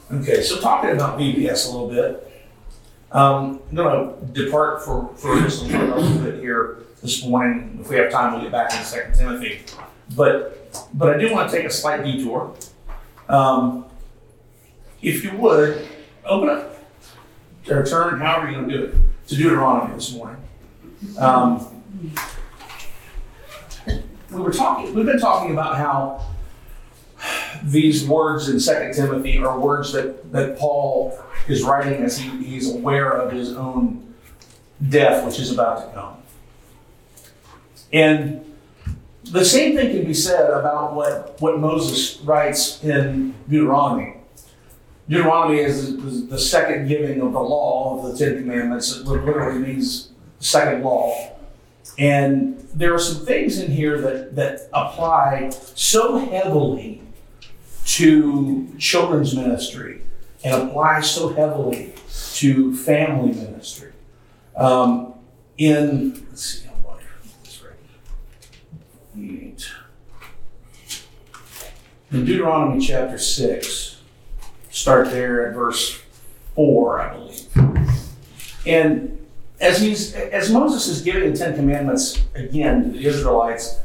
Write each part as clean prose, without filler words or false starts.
Okay, so talking about VBS a little bit, I'm going to depart for just a little bit here this morning. If we have time, we'll get back into 2 Timothy. But I do want to take a slight detour. If you would, open up or turn, however you're going to do it, to Deuteronomy this morning. We've been talking about how these words in 2 Timothy are words that Paul is writing as he's aware of his own death, which is about to come. And the same thing can be said about what Moses writes in Deuteronomy. Deuteronomy is the second giving of the law of the Ten Commandments. It literally means second law. And there are some things in here that apply so heavily to children's ministry and apply so heavily to family ministry. Let's see how long this right. In Deuteronomy chapter 6, start there at verse 4, I believe. And as Moses is giving the Ten Commandments again to the Israelites,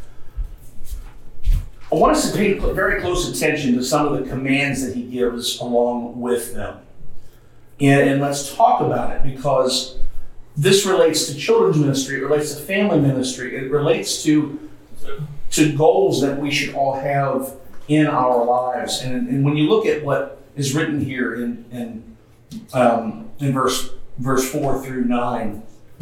I want us to pay very close attention to some of the commands that he gives along with them. And let's talk about it, because this relates to children's ministry, it relates to family ministry, it relates to goals that we should all have in our lives. And when you look at what is written here in verse 4 through 9,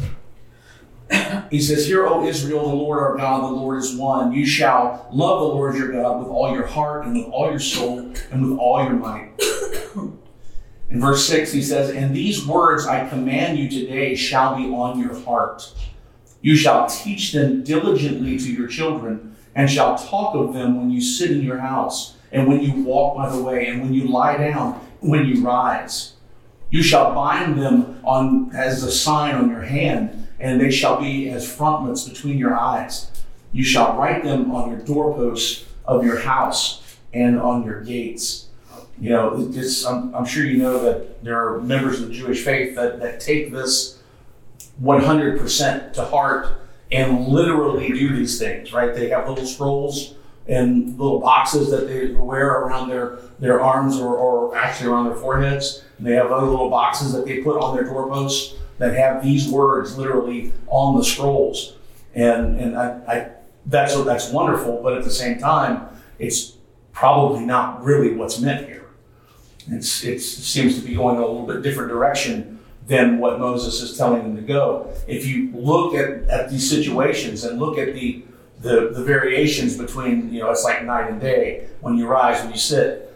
he says, "Hear, O Israel, the Lord our God, the Lord is one. You shall love the Lord your God with all your heart and with all your soul and with all your might." In verse 6, he says, "And these words I command you today shall be on your heart. You shall teach them diligently to your children, and shall talk of them when you sit in your house, and when you walk by the way, and when you lie down, and when you rise. You shall bind them on as a sign on your hand, and they shall be as frontlets between your eyes. You shall write them on your doorposts of your house and on your gates." You know, I'm sure you know that there are members of the Jewish faith that take this 100% to heart and literally do these things, right? They have little scrolls and little boxes that they wear around their arms or actually around their foreheads. And they have other little boxes that they put on their doorposts that have these words literally on the scrolls. And that's wonderful, but at the same time, it's probably not really what's meant here. It seems to be going a little bit different direction than what Moses is telling them to go. If you look at these situations and look at the variations between, it's like night and day. When you rise, when you sit,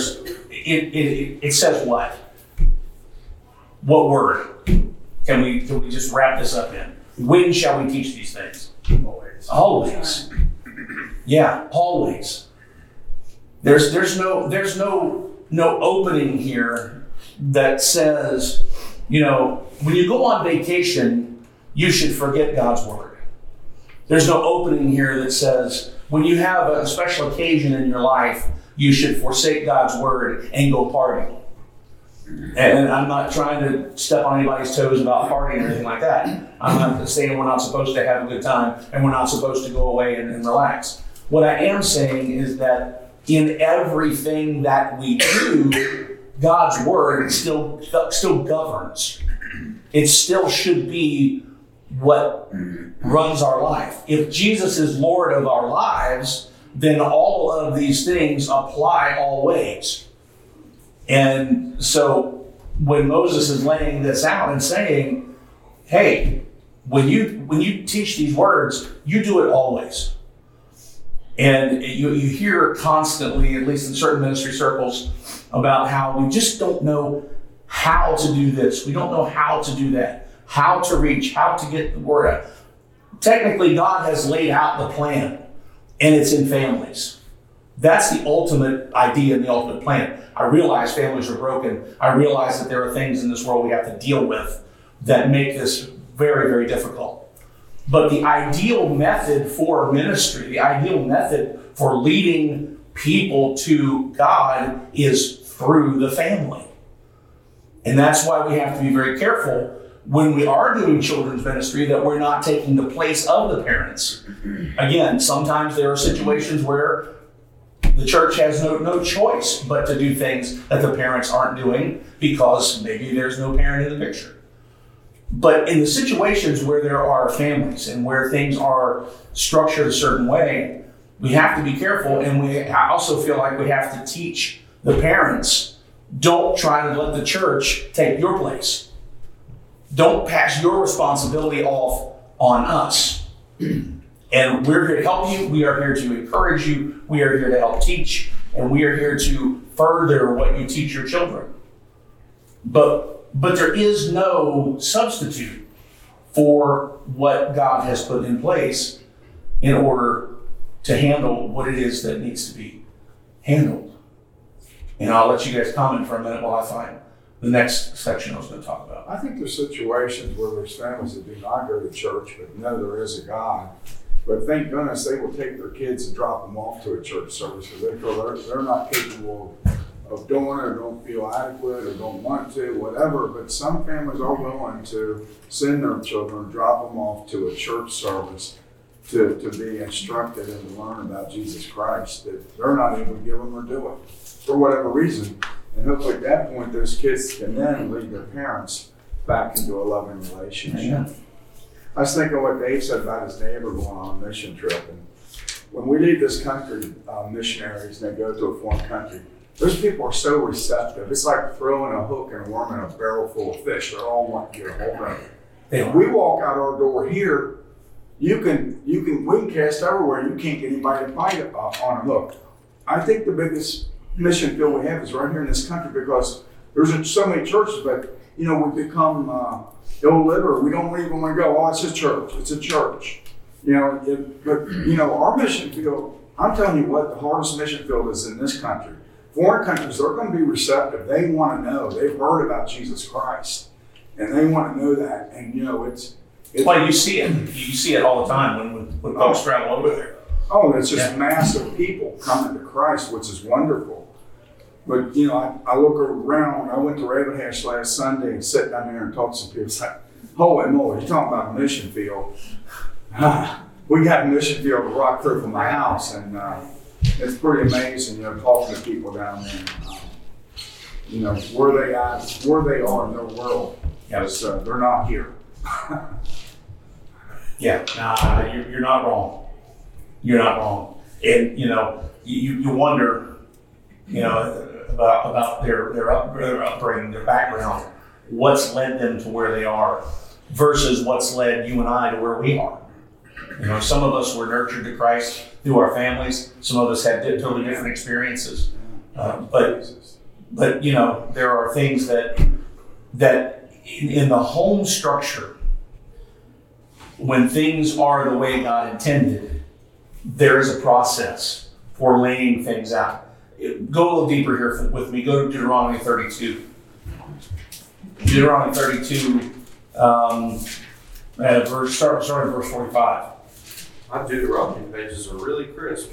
it says what? What word? Can we just wrap this up in? When shall we teach these things? Always. Yeah, always. There's no opening here that says, when you go on vacation, you should forget God's word. There's no opening here that says, when you have a special occasion in your life, you should forsake God's word and go party. And I'm not trying to step on anybody's toes about partying or anything like that. I'm not saying we're not supposed to have a good time and we're not supposed to go away and relax. What I am saying is that in everything that we do, God's word still governs. It still should be what runs our life. If Jesus is Lord of our lives, then all of these things apply always. And so when Moses is laying this out and saying, hey, when you teach these words, you do it always. And you hear constantly, at least in certain ministry circles, about how we just don't know how to do this. We don't know how to do that, how to reach, how to get the word out. Technically, God has laid out the plan, and it's in families. That's the ultimate idea and the ultimate plan. I realize families are broken. I realize that there are things in this world we have to deal with that make this very, very difficult. But the ideal method for ministry, the ideal method for leading people to God is through the family. And that's why we have to be very careful when we are doing children's ministry that we're not taking the place of the parents. Again, sometimes there are situations where the church has no choice but to do things that the parents aren't doing because maybe there's no parent in the picture. But in the situations where there are families and where things are structured a certain way, we have to be careful, and I also feel like we have to teach the parents, don't try to let the church take your place. Don't pass your responsibility off on us. And we're here to help you. We are here to encourage you. We are here to help teach. And we are here to further what you teach your children. But there is no substitute for what God has put in place in order to handle what it is that needs to be handled. And I'll let you guys comment for a minute while I find the next section I was going to talk about. I think there's situations where there's families that do not go to church, but know there is a God. But thank goodness they will take their kids and drop them off to a church service because they feel they're not capable of doing it or don't feel adequate or don't want to, whatever. But some families are willing to send their children, drop them off to a church service to be instructed and to learn about Jesus Christ that they're not able to give them or do it for whatever reason. And hopefully at that point, those kids can then lead their parents back into a loving relationship. Yeah. I was thinking what Dave said about his neighbor going on a mission trip. And when we leave this country, missionaries, and they go to a foreign country, those people are so receptive. It's like throwing a hook and a worm in a barrel full of fish. They're all wanting to get a hold of it. If we walk out our door here, we can cast everywhere. You can't get anybody to bite on a hook. I think the biggest mission field we have is right here in this country because there's so many churches, but we become illiterate. We don't even want to go, oh, it's a church. It's a church. But our mission field, I'm telling you what, the hardest mission field is in this country. Foreign countries, they're going to be receptive. They want to know. They've heard about Jesus Christ, and they want to know that. And it's well, you see it. You see it all the time when folks travel over there. Oh, it's just massive people coming to Christ, which is wonderful. But, I look around. I went to Ravenhash last Sunday and sat down there and talked to some people. It's like, holy moly, you're talking about a mission field. We got a mission field to rock through from my house, and it's pretty amazing, talking to people down there. Where they are in their world. Because they're not here. Yeah, you're not wrong. You're not wrong. And, you wonder, about their upbringing, their background, what's led them to where they are versus what's led you and I to where we are. Some of us were nurtured to Christ through our families. Some of us had totally different experiences. But there are things that in the home structure, when things are the way God intended, there is a process for laying things out. Go a little deeper here with me. Go to Deuteronomy 32. Deuteronomy 32, starting verse 45. My Deuteronomy pages are really crisp.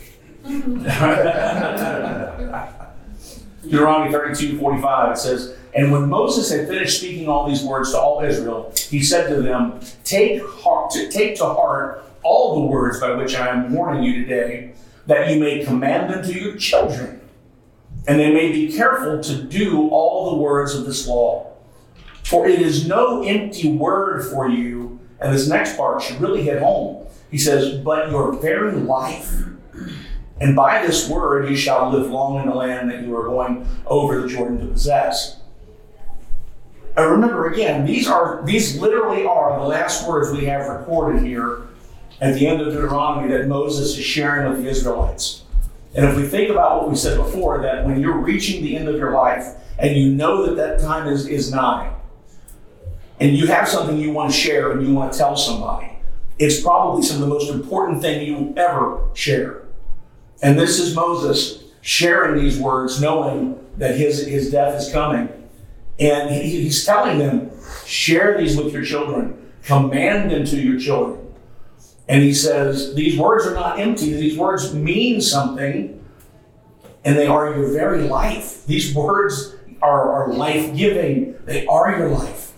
Deuteronomy 32:45, it says, "And when Moses had finished speaking all these words to all Israel, he said to them, take to heart all the words by which I am warning you today, that you may command them to your children, and they may be careful to do all the words of this law. For it is no empty word for you," and this next part should really hit home. He says, "but your very life. And by this word you shall live long in the land that you are going over the Jordan to possess." And remember again, these literally are the last words we have recorded here at the end of Deuteronomy that Moses is sharing with the Israelites. And if we think about what we said before, that when you're reaching the end of your life and you know that time is nigh, and you have something you want to share and you want to tell somebody, it's probably some of the most important thing you will ever share. And this is Moses sharing these words, knowing that his death is coming. And he's telling them, share these with your children. Command them to your children. And he says, these words are not empty. These words mean something. and they are your very life. These words are life-giving. They are your life.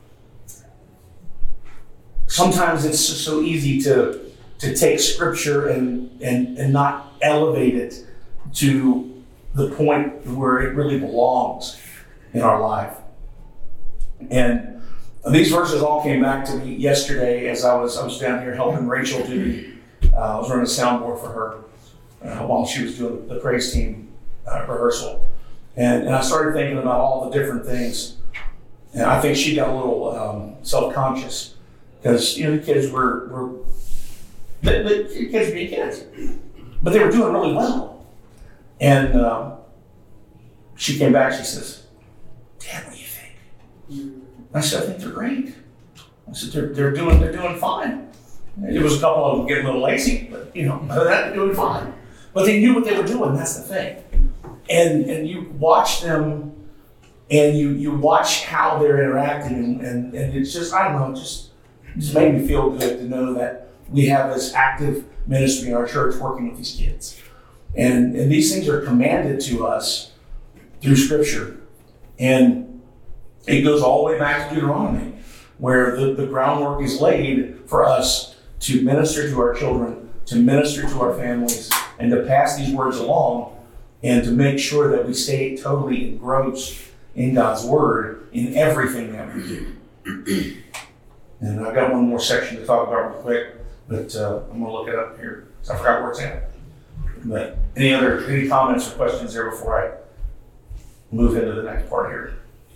Sometimes it's just so easy to take Scripture and not elevate it to the point where it really belongs in our life. And these verses all came back to me yesterday as I was down here helping Rachel do I was running a soundboard for her while she was doing the praise team rehearsal. And I started thinking about all the different things. And I think she got a little self-conscious because, the kids were the kids being kids. But they were doing really well. And she came back, she says, "Dad, what do you think?" I said, "I think they're great." I said, they're doing fine. It was a couple of them getting a little lazy, but other than that, they're doing fine. But they knew what they were doing, that's the thing. And you watch them, and you watch how they're interacting, and it's just, I don't know, it just made me feel good to know that we have this active ministry in our church working with these kids. And these things are commanded to us through Scripture. And it goes all the way back to Deuteronomy, where the groundwork is laid for us to minister to our children, to minister to our families, and to pass these words along, and to make sure that we stay totally engrossed in God's Word in everything that we do. And I've got one more section to talk about real quick, but I'm going to look it up here because I forgot where it's at. But any comments or questions there before I move into the next part here?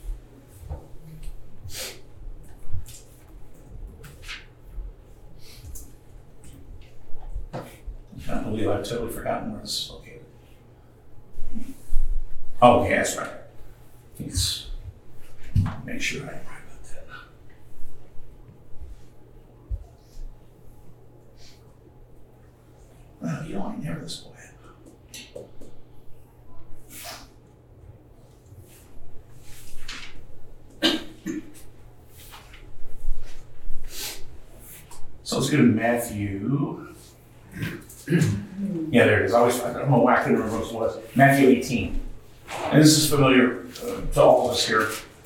I believe I've totally forgotten where this is located. Oh, yeah, that's right. Let's make sure I'm right about that. Well, I never this way. So let's go to Matthew. Yeah, there it is. I don't know why I couldn't remember what it was. Matthew 18. And this is familiar to all of us here.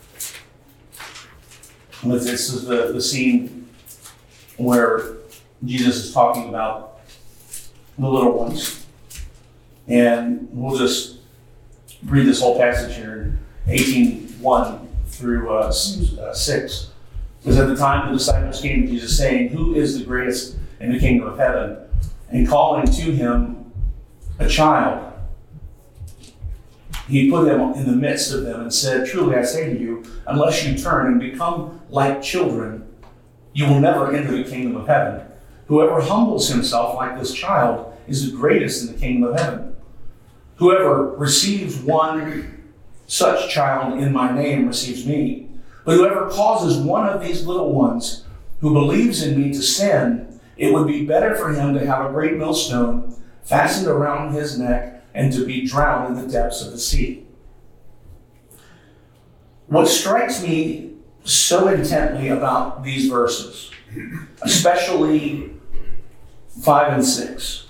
This is the scene where Jesus is talking about the little ones. And we'll just read this whole passage here in 18:1 through 6. Because at the time the disciples came to Jesus saying, "Who is the greatest in the kingdom of heaven?" And calling to him a child, he put him in the midst of them and said, "Truly I say to you, unless you turn and become like children, you will never enter the kingdom of heaven. Whoever humbles himself like this child is the greatest in the kingdom of heaven. Whoever receives one such child in my name receives me. But whoever causes one of these little ones who believes in me to sin, it would be better for him to have a great millstone fastened around his neck and to be drowned in the depths of the sea." What strikes me so intently about these verses, especially 5 and 6,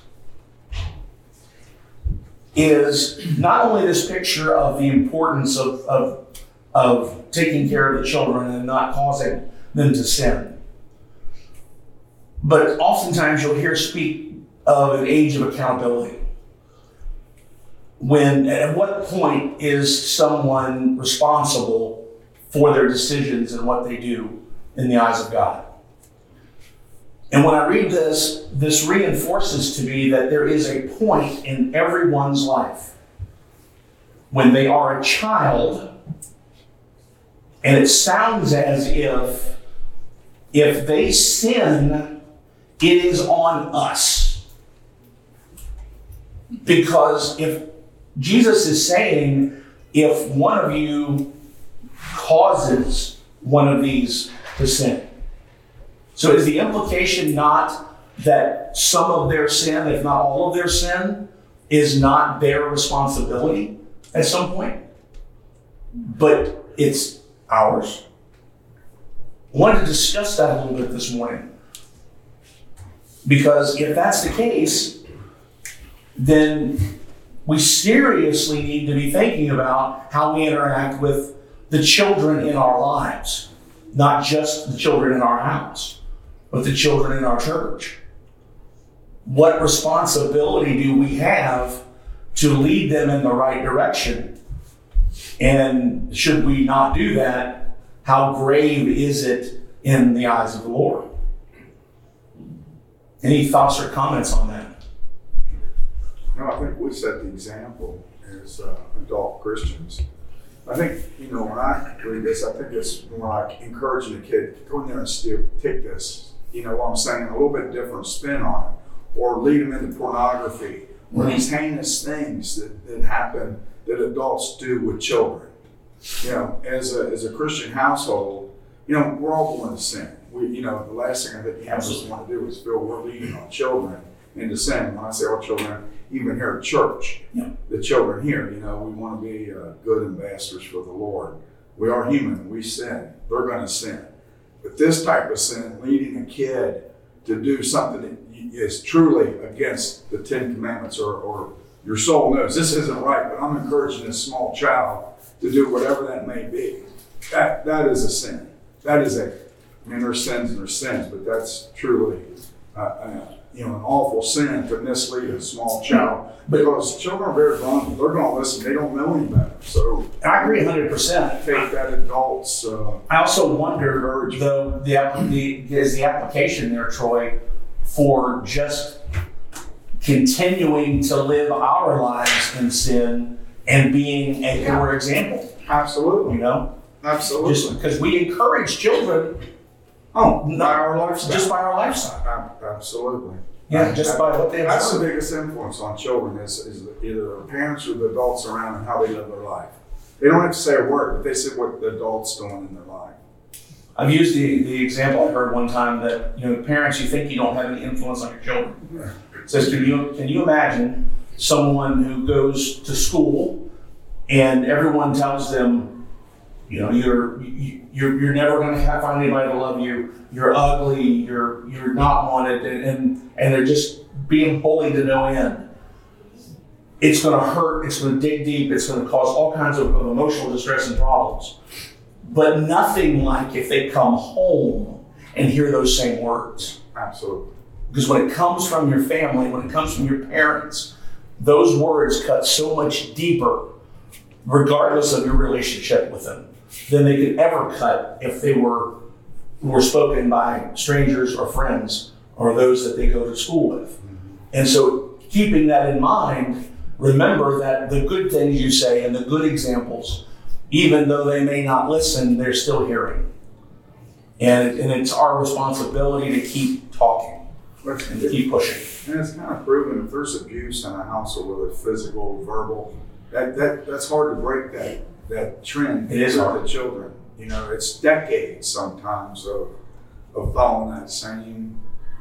is not only this picture of the importance of taking care of the children and not causing them to sin, but oftentimes you'll hear speak of an age of accountability. At what point is someone responsible for their decisions and what they do in the eyes of God? And when I read this reinforces to me that there is a point in everyone's life when they are a child, and it sounds as if they sin, it is on us. Because if Jesus is saying, if one of you causes one of these to sin. So is the implication not that some of their sin, if not all of their sin, is not their responsibility at some point, but it's ours? I wanted to discuss that a little bit this morning. Because if that's the case, then we seriously need to be thinking about how we interact with the children in our lives. Not just the children in our house, but the children in our church. What responsibility do we have to lead them in the right direction? And should we not do that, how grave is it in the eyes of the Lord? Any thoughts or comments on that? No, I think we set the example as adult Christians. I think, when I read this, I think it's more like encouraging a kid, go in there and take this, what I'm saying, a little bit different spin on it, or lead them into pornography, or these heinous things that happen that adults do with children. As a Christian household, we're all going to sin. The last thing I think we want to do is feel we're leading our children into sin. When I say our children, even here at church, the children here, we want to be good ambassadors for the Lord. We are human. We sin. They're going to sin. But this type of sin, leading a kid to do something that is truly against the Ten Commandments, or your soul knows this isn't right, but I'm encouraging this small child to do whatever that may be. That is a sin. There's sins and there's sins, but that's truly an awful sin to mislead a small child, because children are very vulnerable. They're going to listen. They don't know any better. So I agree 100%. Take that adults. I also wonder, though, is the application there, Troy, for just continuing to live our lives in sin and being a poor example. Absolutely. Absolutely. Just because we encourage children. By our lifestyle. Just by our lifestyle. Absolutely. Yeah, just by what they have. That's the biggest influence on children is either their parents or the adults around and how they live their life. They don't have to say a word, but they say what the adult's doing in their life. I've used the example I heard one time that, parents, you think you don't have any influence on your children. It says, can you imagine someone who goes to school and everyone tells them, you're never going to find anybody to love you. You're ugly. You're not wanted, and they're just being bullied to no end. It's going to hurt. It's going to dig deep. It's going to cause all kinds of emotional distress and problems. But nothing like if they come home and hear those same words. Absolutely. Because when it comes from your family, when it comes from your parents, those words cut so much deeper, regardless of your relationship with them, than they could ever cut if they were spoken by strangers or friends or those that they go to school with. And so keeping that in mind, remember that the good things you say and the good examples, even though they may not listen, they're still hearing. And it's our responsibility to keep talking and to keep pushing. And it's kind of proven if there's abuse in a household, whether physical, verbal, that's hard to break that trend. It is hard. The children. It's decades sometimes of following that same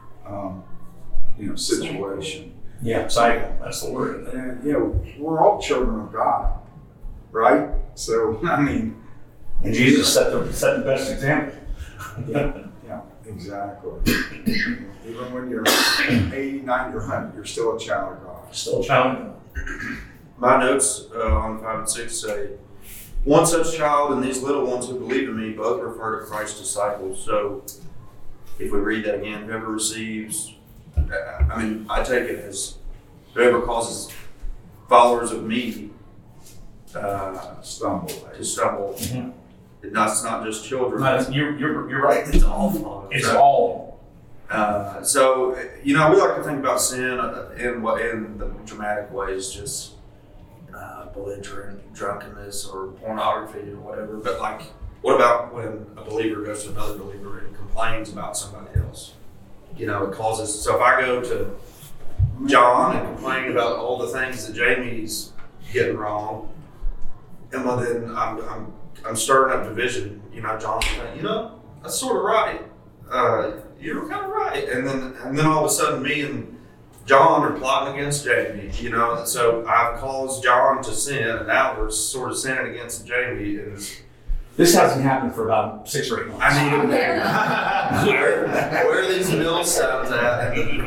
situation. Yeah, cycle. That's the word. And we're all children of God, right? So and Jesus set the best example. Yeah, exactly. Even when you're 80, 90, or 100, you're still a child of God. Still a child of God. My notes on 5 and 6 say, one such child and these little ones who believe in me both refer to Christ's disciples. So if we read that again, whoever receives, I take it as whoever causes followers of me stumble. Mm-hmm. It's not just children. You're right. It's all followers. It's all. So, we like to think about sin in the dramatic ways, just belligerent drunkenness or pornography or whatever. But what about when a believer goes to another believer and complains about somebody else? It causes. So if I go to John and complain about all the things that Jamie's getting wrong, and then I'm stirring up division. John's saying, that's sort of right. You're kind of right. And then all of a sudden, me and John are plotting against Jamie. So I've caused John to sin, and now we're sort of sinning against Jamie. And this hasn't happened for about 6 or 8 months. I need to where are these millstones at?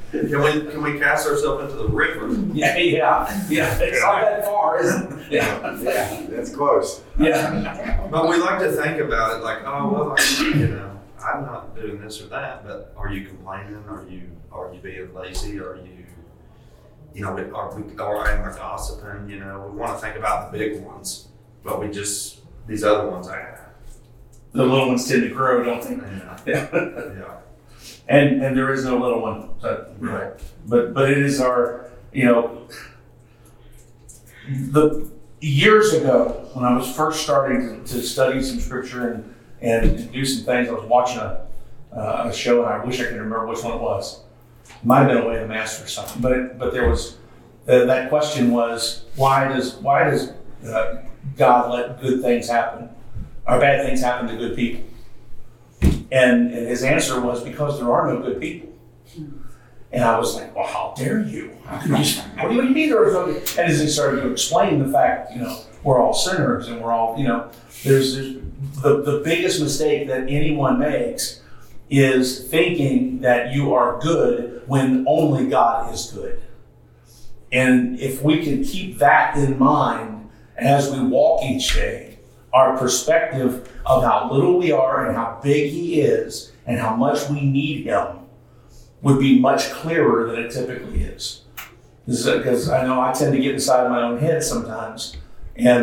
Can we cast ourselves into the river? Yeah. It's not that far, is it? Yeah. Yeah, that's close. Yeah. But we like to think about it like, oh well, I'm not doing this or that. But are you complaining? Are you being lazy? Are am I gossiping? We want to think about the big ones, but these other ones, The little ones tend to grow, don't they? yeah. And there is no little one. Right. But it is our, the years ago when I was first starting to study some scripture and do some things, I was watching a show, and I wish I could remember which one it was. It might have been Away the Master or something. But there was that question was, why does God let good things happen or bad things happen to good people? And his answer was, because there are no good people. And I was like, well, how dare you? What do you mean there are no good? And as he started to explain the fact, we're all sinners and we're all, there's the biggest mistake that anyone makes is thinking that you are good when only God is good. And if we can keep that in mind as we walk each day, our perspective of how little we are and how big He is and how much we need Him would be much clearer than it typically is. Because I know I tend to get inside of my own head sometimes, and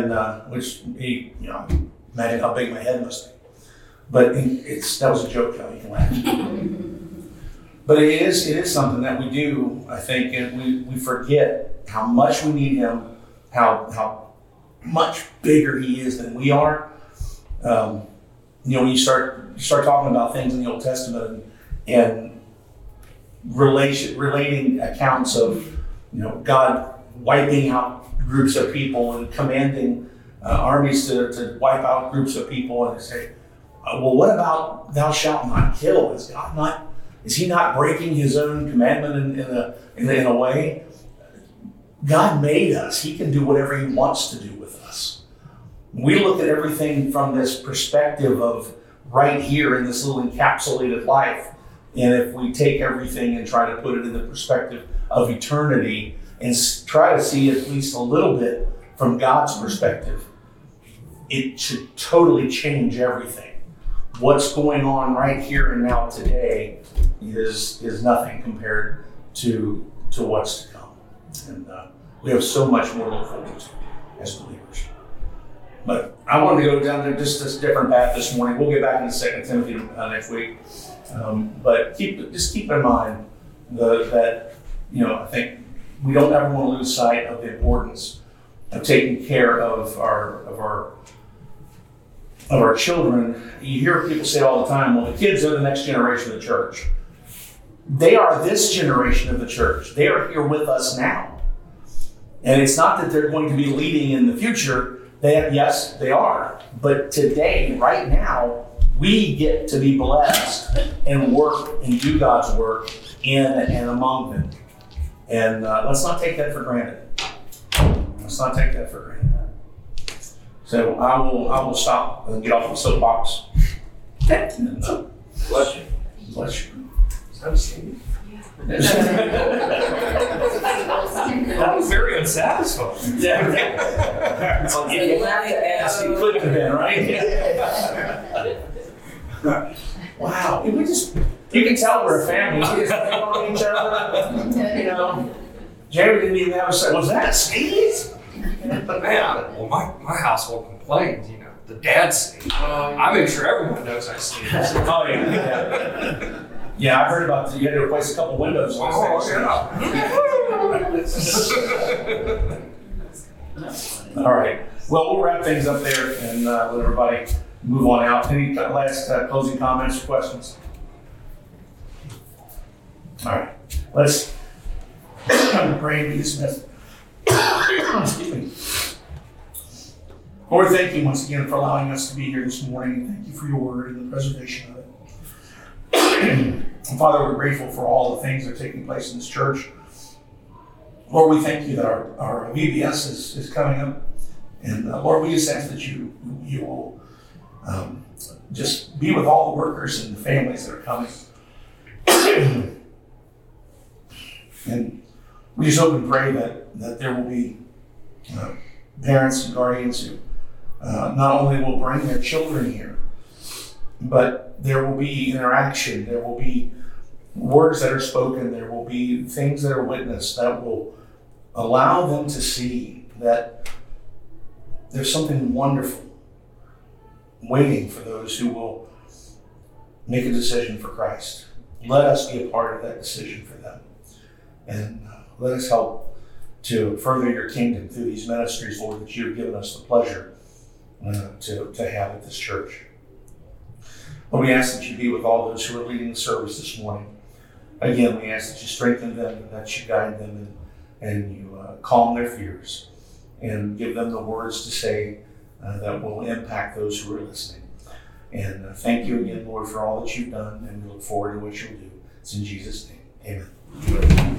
imagine how big my head must be. But that was a joke, though. You can laugh. But it is something that we do, I think, and we forget how much we need Him, how much bigger He is than we are. When you start talking about things in the Old Testament and relating accounts of God wiping out groups of people and commanding armies to wipe out groups of people, and they say, well, what about thou shalt not kill? Is He not breaking His own commandment in a way? God made us. He can do whatever He wants to do with us. We look at everything from this perspective of right here in this little encapsulated life. And if we take everything and try to put it in the perspective of eternity and try to see at least a little bit from God's perspective, it should totally change everything. What's going on right here and now today is nothing compared to what's to come. And we have so much more to look forward to as believers. But I wanted to go down to just this different path this morning. We'll get back into 2 Timothy next week. But keep in mind that I think we don't ever want to lose sight of the importance of taking care of our children. You hear people say all the time, well, the kids are the next generation of the church. They are this generation of the church. They are here with us now. And it's not that they're going to be leading in the future. Yes, they are. But today, right now, we get to be blessed and work and do God's work in and among them. And let's not take that for granted. Let's not take that for granted. So I will stop and get off the soapbox. And, Bless you. Bless you. That was very unsatisfying. Yeah. If you have to ask, you couldn't have been, right? Wow. You can tell we're a family. We just hang on each other. Jerry didn't even have a say. Was that a sneeze? Man, well, my household complains, the dad sneeze. I make sure everyone knows I sneeze. Oh, yeah. Yeah, I heard about you had to replace a couple windows. Oh, yeah. All right. Well, we'll wrap things up there and let everybody move on out. Any last closing comments or questions? All right. Let's pray and be dismissed. Excuse me. Lord, thank you once again for allowing us to be here this morning. And thank you for your word and the preservation of it. And Father, we're grateful for all the things that are taking place in this church. Lord, we thank you that our VBS is coming up. And Lord, we just ask that you will just be with all the workers and the families that are coming. And we just hope and pray that there will be parents and guardians who not only will bring their children here, but there will be interaction, there will be words that are spoken, there will be things that are witnessed that will allow them to see that there's something wonderful waiting for those who will make a decision for Christ. Let us be a part of that decision for them. And let us help to further your kingdom through these ministries, Lord, that you've given us the pleasure to have at this church. Lord, we ask that you be with all those who are leading the service this morning. Again, we ask that you strengthen them, that you guide them, and you calm their fears, and give them the words to say that will impact those who are listening. And thank you again, Lord, for all that you've done, and we look forward to what you'll do. It's in Jesus' name. Amen.